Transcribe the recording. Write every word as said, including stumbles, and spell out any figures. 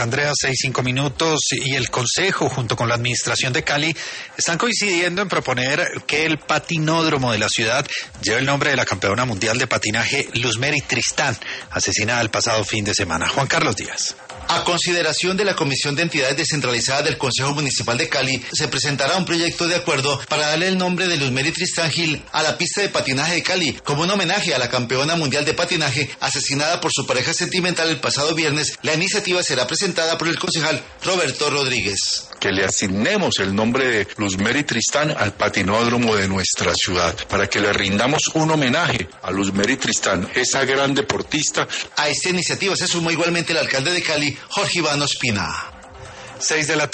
Andrea, seis, cinco minutos, y el Consejo, junto con la Administración de Cali, están coincidiendo en proponer que el patinódromo de la ciudad lleve el nombre de la campeona mundial de patinaje Luzmeri Tristán, asesinada el pasado fin de semana. Juan Carlos Díaz. A consideración de la Comisión de Entidades Descentralizadas del Consejo Municipal de Cali, se presentará un proyecto de acuerdo para darle el nombre de Luzmeri Tristán Gil a la pista de patinaje de Cali, como un homenaje a la campeona mundial de patinaje asesinada por su pareja sentimental el pasado viernes. La iniciativa será presentada por el concejal Roberto Rodríguez. Que le asignemos el nombre de Luzmeri Tristán al patinódromo de nuestra ciudad, para que le rindamos un homenaje a Luzmeri Tristán, esa gran deportista. A esta iniciativa se sumó igualmente el alcalde de Cali, Jorge Iván Ospina. Seis de la